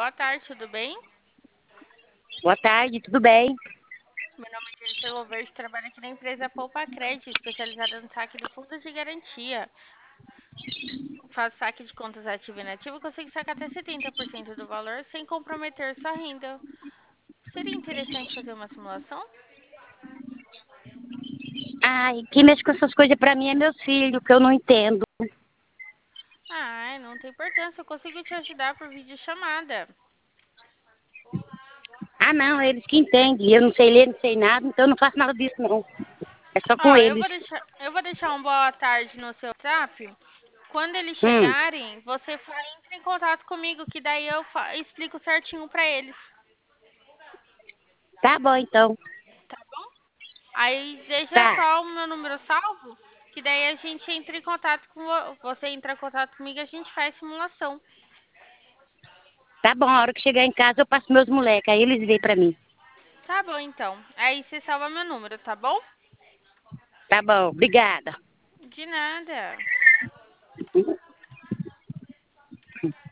Boa tarde, tudo bem? Boa tarde, tudo bem? Meu nome é Jennifer Loverde, trabalho aqui na empresa Poupa Crédito, especializada no saque de fundos de garantia. Faço saque de contas ativa e inativa e consigo sacar até 70% do valor sem comprometer sua renda. Seria interessante fazer uma simulação? Ai, quem mexe com essas coisas pra mim é meus filhos, que eu não entendo. Ah, não tem importância, eu consigo te ajudar por videochamada. Ah, não, eles que entendem. Eu não sei ler, não sei nada, então eu não faço nada disso, não. É só com Ó, eles. eu vou deixar um boa tarde no seu WhatsApp. Quando eles Hum, chegarem, você entra em contato comigo, que daí eu explico certinho pra eles. tá bom, então. Tá? Aí deixa Tá, só o meu número salvo, que daí a gente entra em contato com você entra em contato comigo e a gente faz simulação. tá bom. A hora que chegar em casa eu passo meus moleques, aí eles vêm pra mim. Tá bom, então. Aí você salva meu número, tá bom? Tá bom, obrigada. De nada.